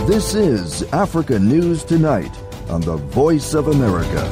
This is Africa News Tonight on the Voice of America.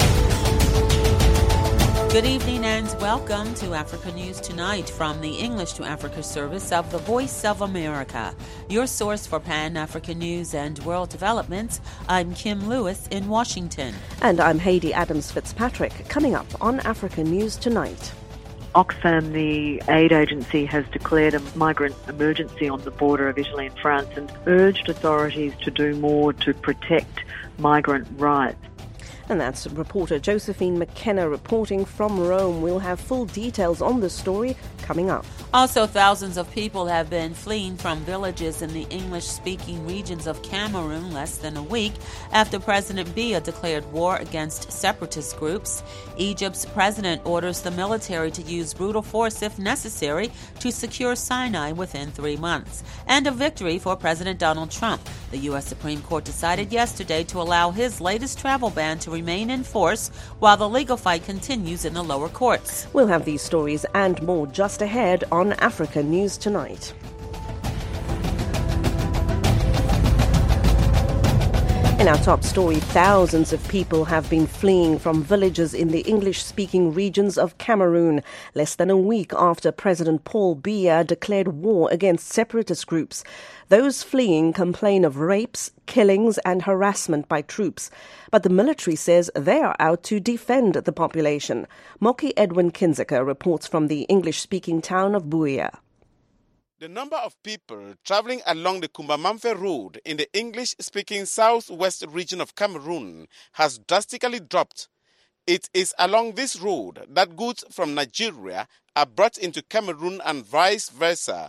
Good evening and welcome to Africa News Tonight from the English to Africa service of the Voice of America. Your source for Pan-African news and world developments. I'm Kim Lewis in Washington. And I'm Haiti Adams-Fitzpatrick. Coming up on Africa News Tonight. Oxfam, the aid agency, has declared a migrant emergency on the border of Italy and France and urged authorities to do more to protect migrant rights. And that's reporter Josephine McKenna reporting from Rome. We'll have full details on this story coming up. Also, thousands of people have been fleeing from villages in the English-speaking regions of Cameroon less than a week after President Biya declared war against separatist groups. Egypt's president orders the military to use brutal force if necessary to secure Sinai within 3 months. And a victory for President Donald Trump. The U.S. Supreme Court decided yesterday to allow his latest travel ban to remain in force while the legal fight continues in the lower courts. We'll have these stories and more just ahead on Africa News Tonight. In our top story, thousands of people have been fleeing from villages in the English-speaking regions of Cameroon, less than a week after President Paul Biya declared war against separatist groups. Those fleeing complain of rapes, killings and harassment by troops. But the military says they are out to defend the population. Moki Edwin Kinzeka reports from the English-speaking town of Buea. The number of people traveling along the Kumbamamfe Road in the English-speaking southwest region of Cameroon has drastically dropped. It is along this road that goods from Nigeria are brought into Cameroon and vice versa.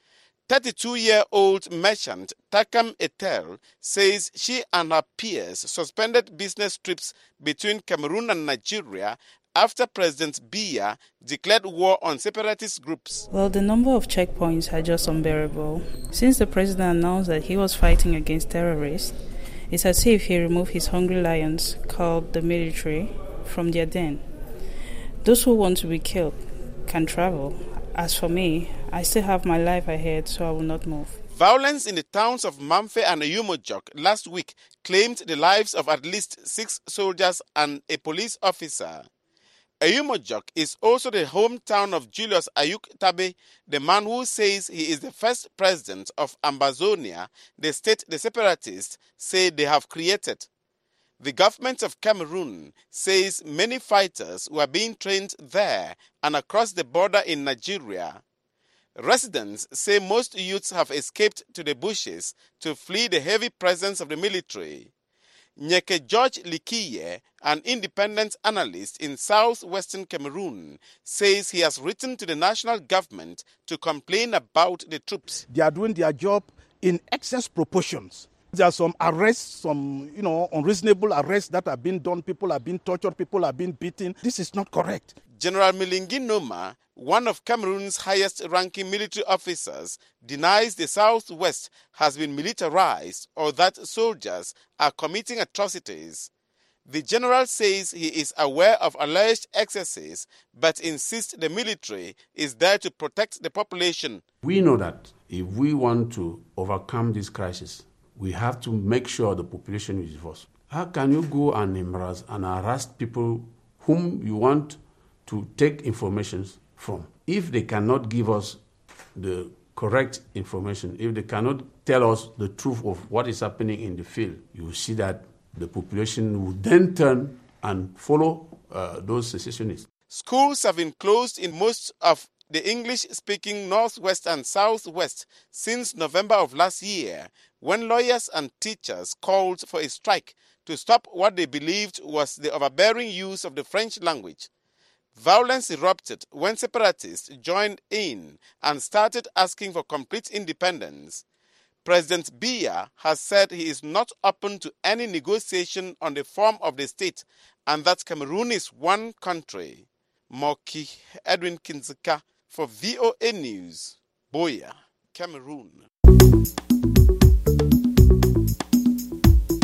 32-year-old merchant Takam Etel says she and her peers suspended business trips between Cameroon and Nigeria after President Biya declared war on separatist groups. Well, the number of checkpoints are just unbearable. Since the president announced that he was fighting against terrorists, it's as if he removed his hungry lions, called the military, from their den. Those who want to be killed can travel. As for me, I still have my life ahead, so I will not move. Violence in the towns of Mamfe and Ayumojok last week claimed the lives of at least 6 soldiers and a police officer. Ayumojok is also the hometown of Julius Ayuk Tabe, the man who says he is the first president of Ambazonia, the state the separatists say they have created. The government of Cameroon says many fighters were being trained there and across the border in Nigeria. Residents say most youths have escaped to the bushes to flee the heavy presence of the military. Nyeke George Likiye, an independent analyst in southwestern Cameroon, says he has written to the national government to complain about the troops. They are doing their job in excess proportions. There are some arrests, some unreasonable arrests that are being done. People are being tortured, people are being beaten. This is not correct. General Milingi Noma, one of Cameroon's highest-ranking military officers, denies the southwest has been militarized or that soldiers are committing atrocities. The general says he is aware of alleged excesses, but insists the military is there to protect the population. We know that if we want to overcome this crisis, we have to make sure the population is first. How can you go and embarrass and arrest people whom you want to take information from? If they cannot give us the correct information, if they cannot tell us the truth of what is happening in the field, you see that the population will then turn and follow those secessionists. Schools have been closed in most of the English-speaking Northwest and Southwest since November of last year, when lawyers and teachers called for a strike to stop what they believed was the overbearing use of the French language. Violence erupted when separatists joined in and started asking for complete independence. President Biya has said he is not open to any negotiation on the form of the state and that Cameroon is one country. Moki Edwin Kinzeka for VOA News, Buea, Cameroon.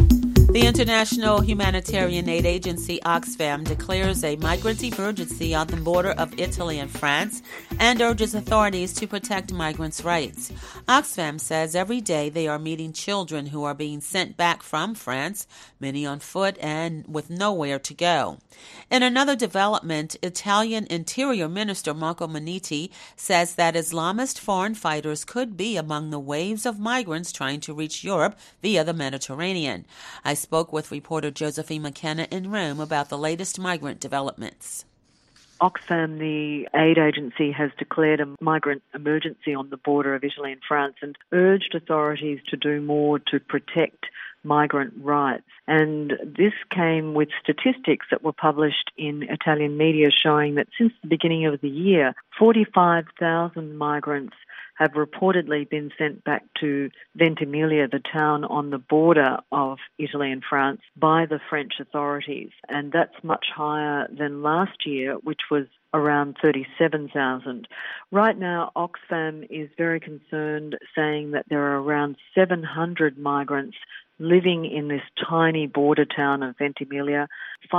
The International Humanitarian Aid Agency, Oxfam, declares a migrant emergency on the border of Italy and France and urges authorities to protect migrants' rights. Oxfam says every day they are meeting children who are being sent back from France, many on foot and with nowhere to go. In another development, Italian Interior Minister Marco Minniti says that Islamist foreign fighters could be among the waves of migrants trying to reach Europe via the Mediterranean. I spoke with reporter Josephine McKenna in Rome about the latest migrant developments. Oxfam, the aid agency, has declared a migrant emergency on the border of Italy and France and urged authorities to do more to protect migrant rights. And this came with statistics that were published in Italian media showing that since the beginning of the year, 45,000 migrants have reportedly been sent back to Ventimiglia, the town on the border of Italy and France, by the French authorities. And that's much higher than last year, which was around 37,000. Right now, Oxfam is very concerned, saying that there are around 700 migrants living in this tiny border town of Ventimiglia.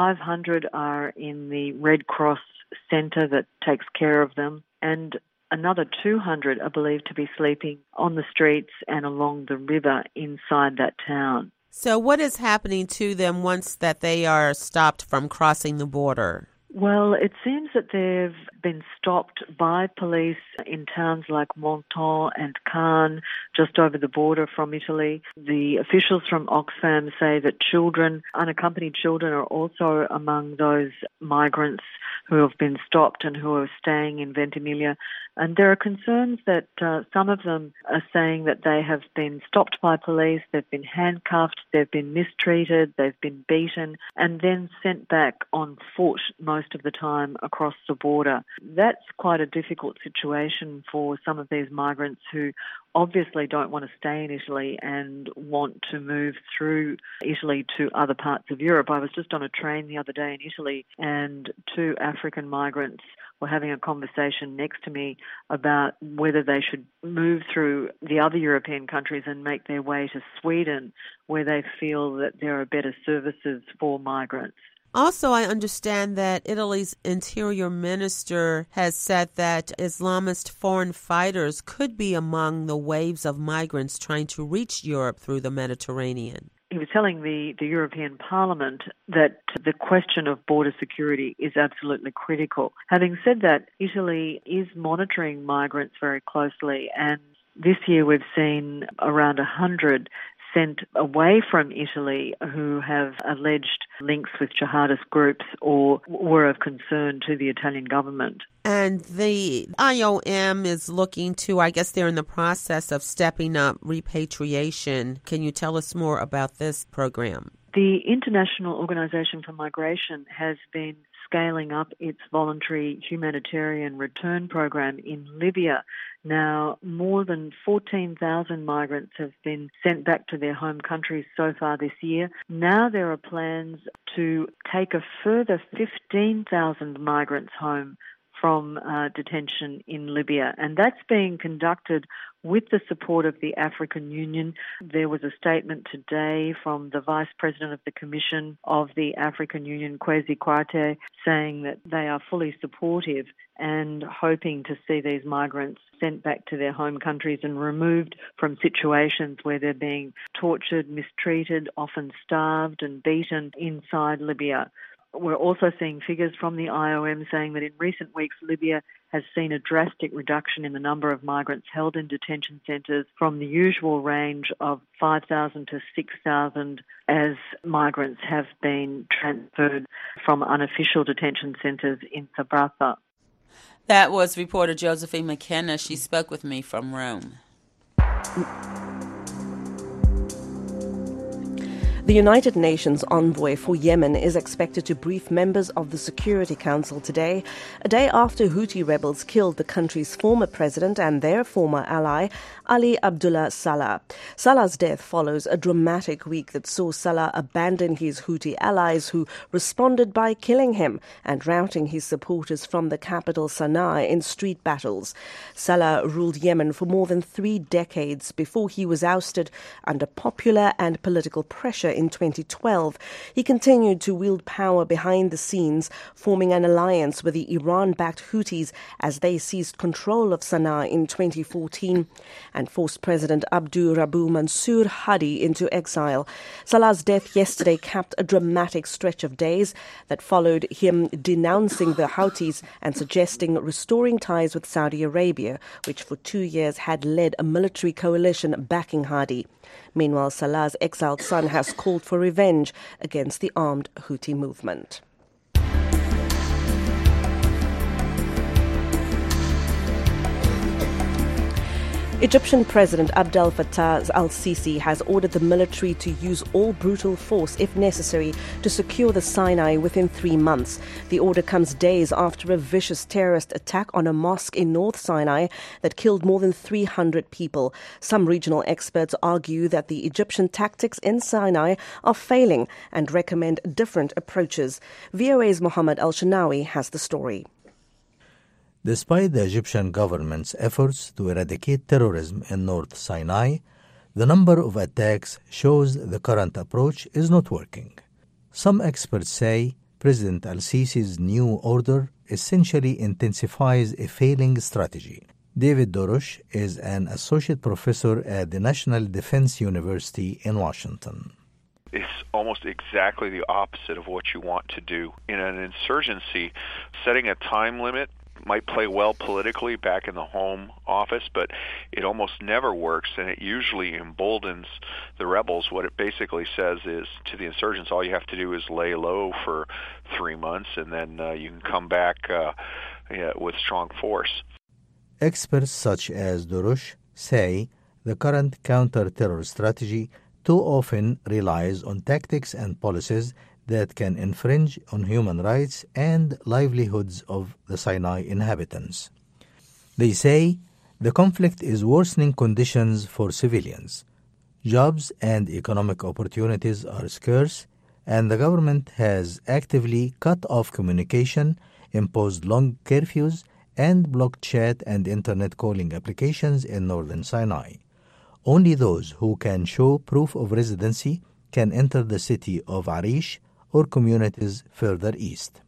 500 are in the Red Cross centre that takes care of them, and another 200 are believed to be sleeping on the streets and along the river inside that town. So what is happening to them once that they are stopped from crossing the border? Well, it seems that they've been stopped by police in towns like Menton and Caen, just over the border from Italy. The officials from Oxfam say that children, unaccompanied children, are also among those migrants who have been stopped and who are staying in Ventimiglia. And there are concerns that some of them are saying that they have been stopped by police, they've been handcuffed, they've been mistreated, they've been beaten, and then sent back on foot most of the time across the border. That's quite a difficult situation for some of these migrants who obviously don't want to stay in Italy and want to move through Italy to other parts of Europe. I was just on a train the other day in Italy, and two African migrants were having a conversation next to me about whether they should move through the other European countries and make their way to Sweden, where they feel that there are better services for migrants. Also, I understand that Italy's interior minister has said that Islamist foreign fighters could be among the waves of migrants trying to reach Europe through the Mediterranean. He was telling the European Parliament that the question of border security is absolutely critical. Having said that, Italy is monitoring migrants very closely, and this year we've seen around 100 sent away from Italy who have alleged links with jihadist groups or were of concern to the Italian government. And the IOM is looking to, I guess they're in the process of stepping up repatriation. Can you tell us more about this program? The International Organization for Migration has been scaling up its voluntary humanitarian return program in Libya. Now, more than 14,000 migrants have been sent back to their home countries so far this year. Now there are plans to take a further 15,000 migrants home from detention in Libya, and that's being conducted with the support of the African Union. There was a statement today from the Vice President of the Commission of the African Union, Kwesi Kwartey, saying that they are fully supportive and hoping to see these migrants sent back to their home countries and removed from situations where they're being tortured, mistreated, often starved and beaten inside Libya. We're also seeing figures from the IOM saying that in recent weeks, Libya has seen a drastic reduction in the number of migrants held in detention centres from the usual range of 5,000 to 6,000 as migrants have been transferred from unofficial detention centres in Sabratha. That was reporter Josephine McKenna. She spoke with me from Rome. The United Nations envoy for Yemen is expected to brief members of the Security Council today, a day after Houthi rebels killed the country's former president and their former ally, Ali Abdullah Saleh. Saleh's death follows a dramatic week that saw Saleh abandon his Houthi allies who responded by killing him and routing his supporters from the capital Sana'a in street battles. Saleh ruled Yemen for more than 3 decades before he was ousted under popular and political pressure in 2012, he continued to wield power behind the scenes, forming an alliance with the Iran-backed Houthis as they seized control of Sana'a in 2014 and forced President Abdu Rabu Mansur Hadi into exile. Salah's death yesterday capped a dramatic stretch of days that followed him denouncing the Houthis and suggesting restoring ties with Saudi Arabia, which for 2 years had led a military coalition backing Hadi. Meanwhile, Salah's exiled son has called for revenge against the armed Houthi movement. Egyptian President Abdel Fattah al-Sisi has ordered the military to use all brutal force, if necessary, to secure the Sinai within 3 months. The order comes days after a vicious terrorist attack on a mosque in North Sinai that killed more than 300 people. Some regional experts argue that the Egyptian tactics in Sinai are failing and recommend different approaches. VOA's Mohammed Al-Shanawi has the story. Despite the Egyptian government's efforts to eradicate terrorism in North Sinai, the number of attacks shows the current approach is not working. Some experts say President al-Sisi's new order essentially intensifies a failing strategy. David Dorush is an associate professor at the National Defense University in Washington. It's almost exactly the opposite of what you want to do. In an insurgency, setting a time limit might play well politically back in the home office, but it almost never works, and it usually emboldens the rebels. What it basically says is to the insurgents, all you have to do is lay low for 3 months, and then you can come back with strong force. Experts such as Dorush say the current counter-terror strategy too often relies on tactics and policies that can infringe on human rights and livelihoods of the Sinai inhabitants. They say the conflict is worsening conditions for civilians. Jobs and economic opportunities are scarce, and the government has actively cut off communication, imposed long curfews, and blocked chat and internet calling applications in northern Sinai. Only those who can show proof of residency can enter the city of Arish or communities further east.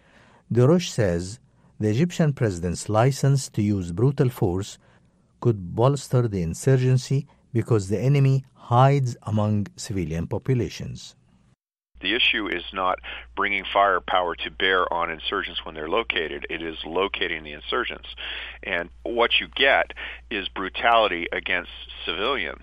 Dorush says the Egyptian president's license to use brutal force could bolster the insurgency because the enemy hides among civilian populations. The issue is not bringing firepower to bear on insurgents when they're located. It is locating the insurgents. And what you get is brutality against civilians.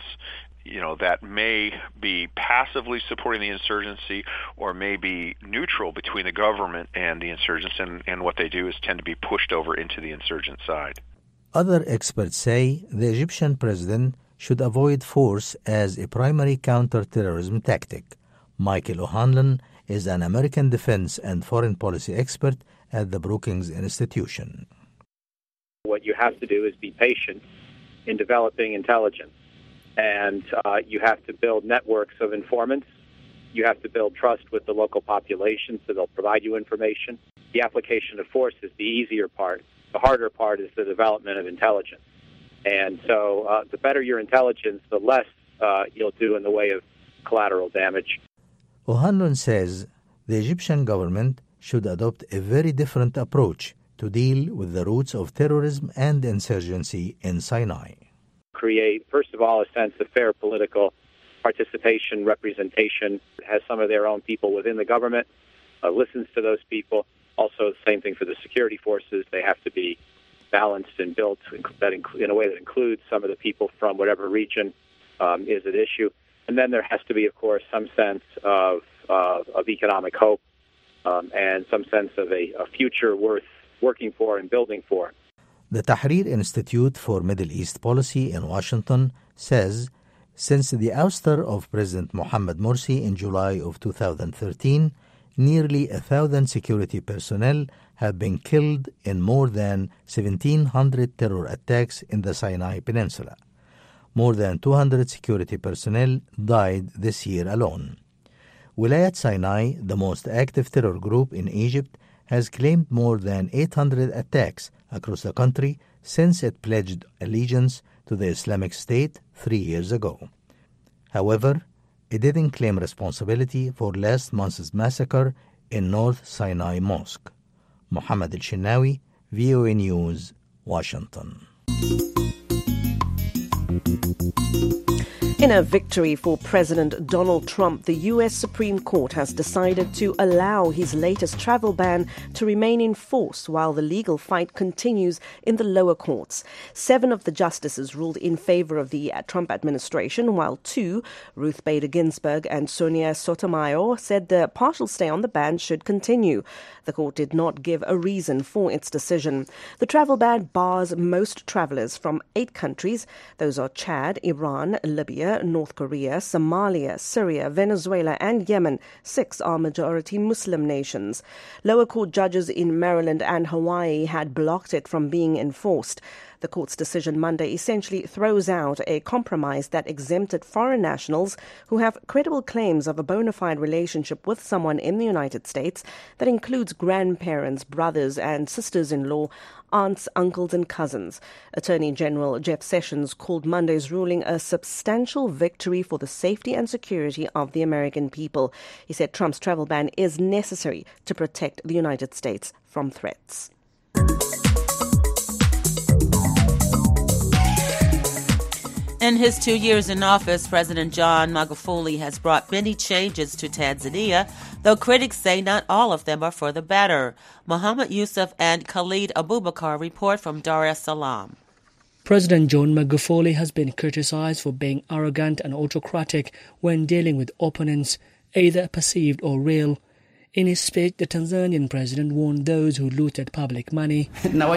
That may be passively supporting the insurgency or may be neutral between the government and the insurgents, and what they do is tend to be pushed over into the insurgent side. Other experts say the Egyptian president should avoid force as a primary counter-terrorism tactic. Michael O'Hanlon is an American defense and foreign policy expert at the Brookings Institution. What you have to do is be patient in developing intelligence. And you have to build networks of informants. You have to build trust with the local population so they'll provide you information. The application of force is the easier part. The harder part is the development of intelligence. And so the better your intelligence, the less you'll do in the way of collateral damage. O'Hanlon says the Egyptian government should adopt a very different approach to deal with the roots of terrorism and insurgency in Sinai. Create, first of all, a sense of fair political participation, representation, has some of their own people within the government, listens to those people. Also, the same thing for the security forces. They have to be balanced and built in a way that includes some of the people from whatever region is at issue. And then there has to be, of course, some sense of economic hope and some sense of a future worth working for and building for. The Tahrir Institute for Middle East Policy in Washington says since the ouster of President Mohammed Morsi in July of 2013, nearly 1,000 security personnel have been killed in more than 1,700 terror attacks in the Sinai Peninsula. More than 200 security personnel died this year alone. Wilayat Sinai, the most active terror group in Egypt, has claimed more than 800 attacks across the country since it pledged allegiance to the Islamic State 3 years ago. However, he didn't claim responsibility for last month's massacre in North Sinai Mosque. Mohammed El-Shinawi, VOA News, Washington. In a victory for President Donald Trump, the U.S. Supreme Court has decided to allow his latest travel ban to remain in force while the legal fight continues in the lower courts. 7 of the justices ruled in favor of the Trump administration, while 2, Ruth Bader Ginsburg and Sonia Sotomayor, said the partial stay on the ban should continue. The court did not give a reason for its decision. The travel ban bars most travelers from 8 countries. Those are Chad, Iran, Libya, North Korea, Somalia, Syria, Venezuela and Yemen. 6 are majority Muslim nations. Lower court judges in Maryland and Hawaii had blocked it from being enforced. The court's decision Monday essentially throws out a compromise that exempted foreign nationals who have credible claims of a bona fide relationship with someone in the United States that includes grandparents, brothers and sisters-in-law, aunts, uncles and cousins. Attorney General Jeff Sessions called Monday's ruling a substantial victory for the safety and security of the American people. He said Trump's travel ban is necessary to protect the United States from threats. In his 2 years in office, President John Magufuli has brought many changes to Tanzania, though critics say not all of them are for the better. Muhammad Yusuf and Khalid Abubakar report from Dar es Salaam. President John Magufuli has been criticized for being arrogant and autocratic when dealing with opponents, either perceived or real. In his speech, the Tanzanian president warned those who looted public money.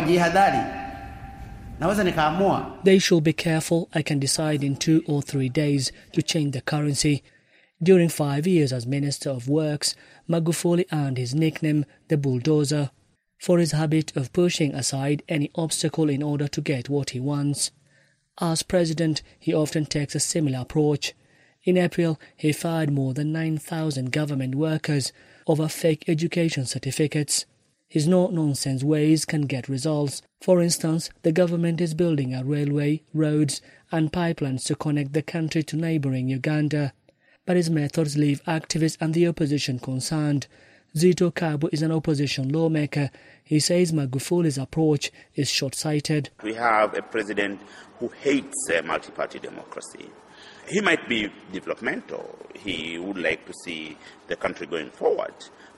They should be careful. I can decide in 2 or 3 days to change the currency. During 5 years as Minister of Works, Magufuli earned his nickname, the Bulldozer, for his habit of pushing aside any obstacle in order to get what he wants. As president, he often takes a similar approach. In April, he fired more than 9,000 government workers over fake education certificates. His no-nonsense ways can get results. For instance, the government is building a railway, roads and pipelines to connect the country to neighbouring Uganda. But his methods leave activists and the opposition concerned. Zito Kabwe is an opposition lawmaker. He says Magufuli's approach is short-sighted. We have a president who hates multi-party democracy. He might be developmental. He would like to see the country going forward.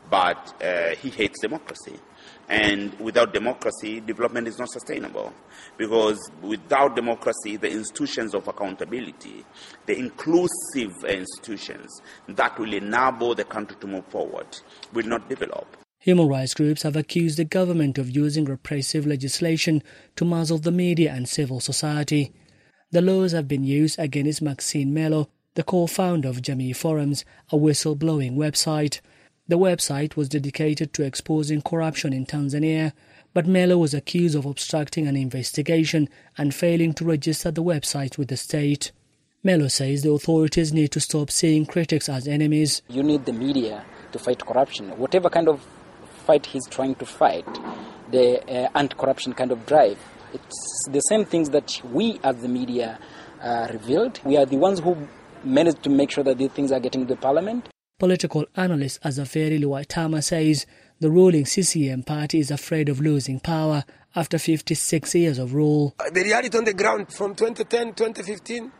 But he hates democracy. And without democracy, development is not sustainable. Because without democracy, the institutions of accountability, the inclusive institutions that will enable the country to move forward, will not develop. Human rights groups have accused the government of using repressive legislation to muzzle the media and civil society. The laws have been used against Maxine Melo, the co-founder of Jamii Forums, a whistleblowing website. The website was dedicated to exposing corruption in Tanzania, but Melo was accused of obstructing an investigation and failing to register the website with the state. Melo says the authorities need to stop seeing critics as enemies. You need the media to fight corruption. Whatever kind of fight he's trying to fight, the anti-corruption kind of drive, it's the same things that we as the media revealed. We are the ones who managed to make sure that these things are getting to the parliament. Political analyst Azaferi Luwaitama says the ruling CCM party is afraid of losing power after 56 years of rule. The reality on the ground from 2010, 2015,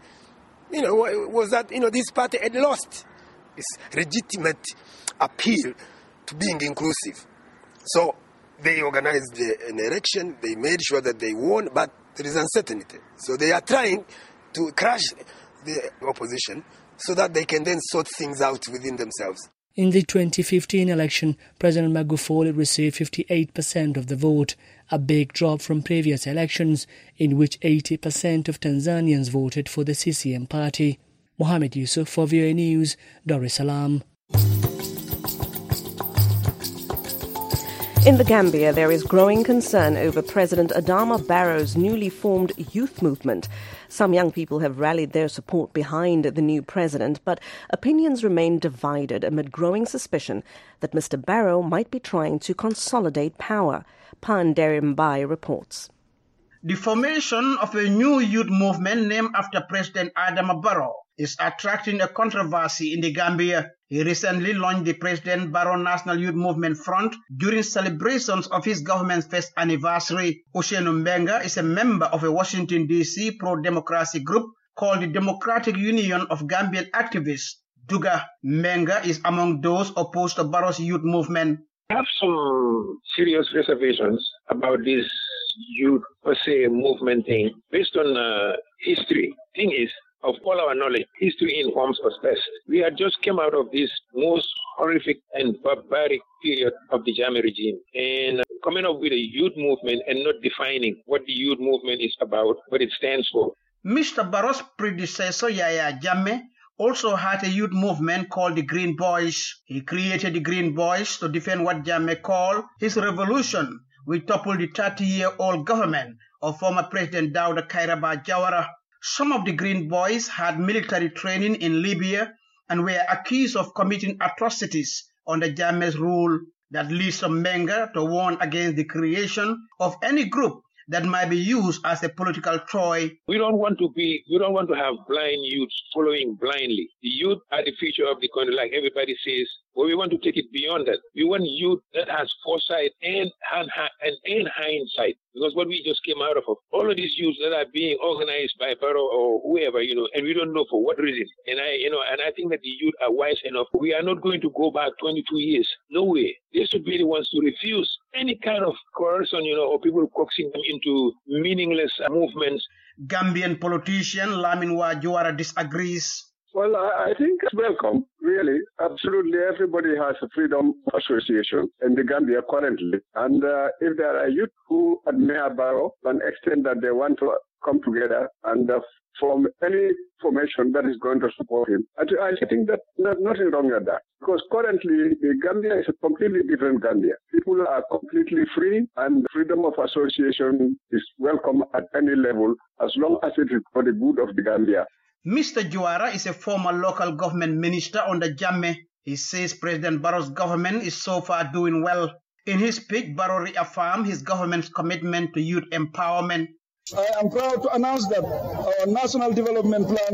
was that, this party had lost its legitimate appeal to being inclusive. So they organized an election, they made sure that they won, but there is uncertainty. So they are trying to crush the opposition so that they can then sort things out within themselves. In the 2015 election, President Magufuli received 58% of the vote, a big drop from previous elections in which 80% of Tanzanians voted for the CCM party. Mohammed Yusuf for VOA News, Dar es Salaam. In the Gambia, there is growing concern over President Adama Barrow's newly formed youth movement. Some young people have rallied their support behind the new president, but opinions remain divided amid growing suspicion that Mr. Barrow might be trying to consolidate power. Pan Derimbai reports. The formation of a new youth movement named after President Adama Barrow is attracting a controversy in the Gambia. He recently launched the President Barrow National Youth Movement Front during celebrations of his government's first anniversary. Oshenu Mbenga is a member of a Washington, D.C. pro-democracy group called the Democratic Union of Gambian Activists, DUGA. Mbenga is among those opposed to Barrow's youth movement. I have some serious reservations about this youth per se movement thing based on history. Thing is, of all our knowledge, history informs us best. We had just come out of this most horrific and barbaric period of the Jammeh regime, and coming up with a youth movement and not defining what the youth movement is about, what it stands for. Mr. Barrow's predecessor, Yahya Jammeh, also had a youth movement called the Green Boys. He created the Green Boys to defend what Jammeh called his revolution, which toppled the 30-year-old government of former President Dawda Kairaba Jawara. Some of the Green Boys had military training in Libya and were accused of committing atrocities under Jammeh's rule. That leads Mbenga to warn against the creation of any group that might be used as a political toy. We don't want to have blind youths following blindly. The youth are the future of the country, like everybody says, but we want to take it beyond that. We want youth that has foresight and hindsight, because what we just came out of, all of these youths that are being organized by Barrow or whoever, and we don't know for what reason. And I think that the youth are wise enough. We are not going to go back 22 years. No way. They should be the ones to refuse any kind of coercion, or people coaxing them into meaningless movements. Gambian politician Lamin Jawara disagrees. Well, I think it's welcome, really. Absolutely, everybody has a freedom of association in the Gambia currently. And if there are youth who admire Barrow to an extent that they want to come together and form any formation that is going to support him, I think that there's nothing wrong with that. Because currently, the Gambia is a completely different Gambia. People are completely free, and freedom of association is welcome at any level as long as it is for the good of the Gambia. Mr. Jawara is a former local government minister under Jammeh. He says President Barrow's government is so far doing well. In his speech, Barrow reaffirmed his government's commitment to youth empowerment. I am proud to announce that our National Development Plan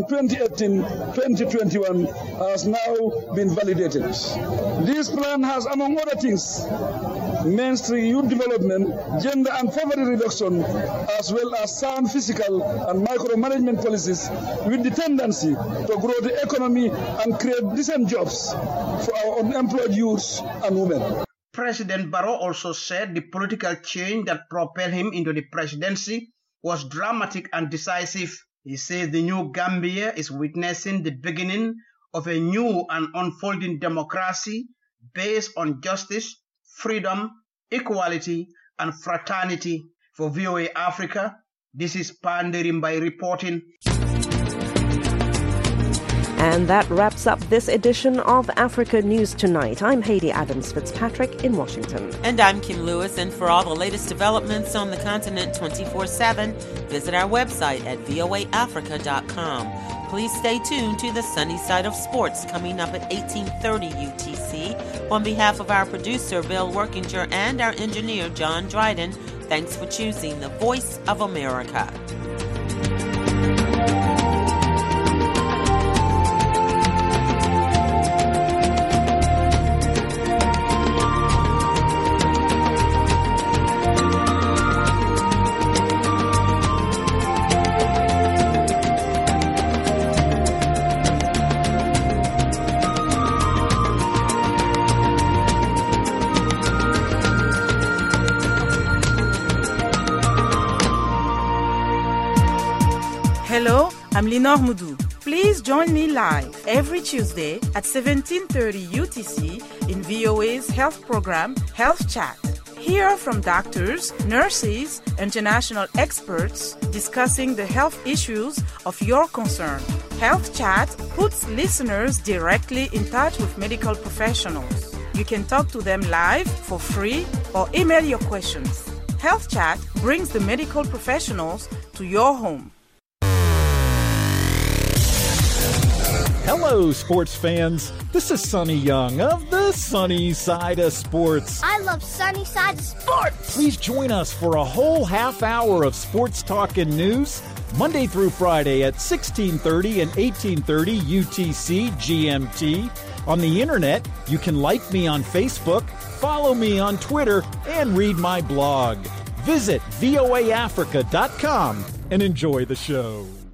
2018-2021 has now been validated. This plan has, among other things, mainstream youth development, gender and poverty reduction, as well as sound fiscal and micromanagement policies with the tendency to grow the economy and create decent jobs for our unemployed youths and women. President Barrow also said the political change that propelled him into the presidency was dramatic and decisive. He says the new Gambia is witnessing the beginning of a new and unfolding democracy based on justice, freedom, equality, and fraternity. For VOA Africa, this is Panderimbai reporting. And that wraps up this edition of Africa News Tonight. I'm Hayley Adams Fitzpatrick in Washington. And I'm Kim Lewis. And for all the latest developments on the continent 24/7, visit our website at voaafrica.com. Please stay tuned to the Sunny Side of Sports coming up at 18:30 UTC. On behalf of our producer, Bill Workinger, and our engineer, John Dryden, thanks for choosing the Voice of America. Hello, I'm Lenore Moudou. Please join me live every Tuesday at 17:30 UTC in VOA's health program, Health Chat. Hear from doctors, nurses, international experts discussing the health issues of your concern. Health Chat puts listeners directly in touch with medical professionals. You can talk to them live for free or email your questions. Health Chat brings the medical professionals to your home. Hello, sports fans. This is Sonny Young of the Sunny Side of Sports. I love Sunny Side of Sports. Please join us for a whole half hour of sports talk and news, Monday through Friday at 1630 and 1830 UTC GMT. On the internet, you can like me on Facebook, follow me on Twitter, and read my blog. Visit voaafrica.com and enjoy the show.